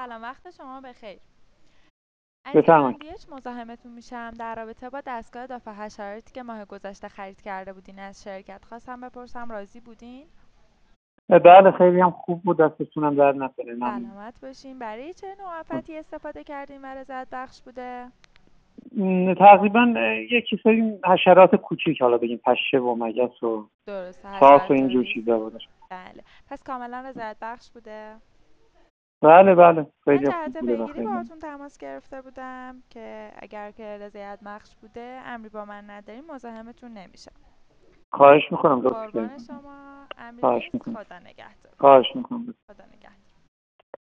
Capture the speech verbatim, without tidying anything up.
سلام، وقت شما بخیر. از بفرمایید. ایران مزاحمتون میشم در رابطه با دستگاه دافع حشراتی که ماه گذشته خرید کرده بودین از شرکت. خواستم بپرسم راضی بودین؟ بله خیلی هم خوب بود، دستتونم در نکنه. ممنون. سلامت باشین. برای چه نوع آفتی استفاده کردین و رضایت بخش بوده؟ م، تقریبا یک سری حشرات کوچیک، حالا بگیم پشه و مگس و درسته، خاص و حشرات اینجور ریز. چیزا بودش. بله، پس کاملا رضایت بخش بوده. بله بله من خیلی خوب جهت بوده و پیگیری خیلی هم. باهاتون تماس گرفته بودم که اگر که رضایت بخش بوده امری با من نداریم مزاحمتون نمیشم. خواهش میکنم لطف قربان کنید. شما. امری خواهش نیست. میکنم. خدا نگهدار. خواهش میکنم. خدا نگهدار.